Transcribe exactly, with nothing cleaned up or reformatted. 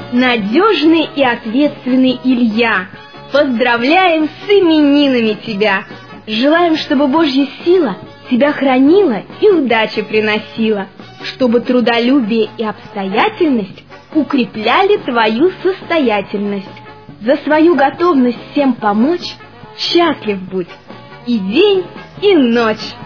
надежный и ответственный Илья, поздравляем с именинами тебя! Желаем, чтобы Божья сила тебя хранила и удачу приносила, чтобы трудолюбие и обстоятельность укрепляли твою состоятельность. За свою готовность всем помочь счастлив будь и день, и ночь.